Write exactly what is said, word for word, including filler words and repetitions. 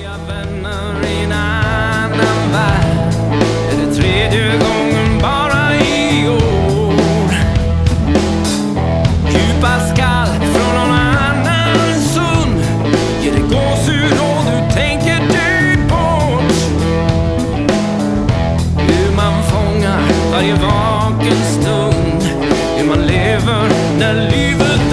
Varje vaken stund, hur man lever när livet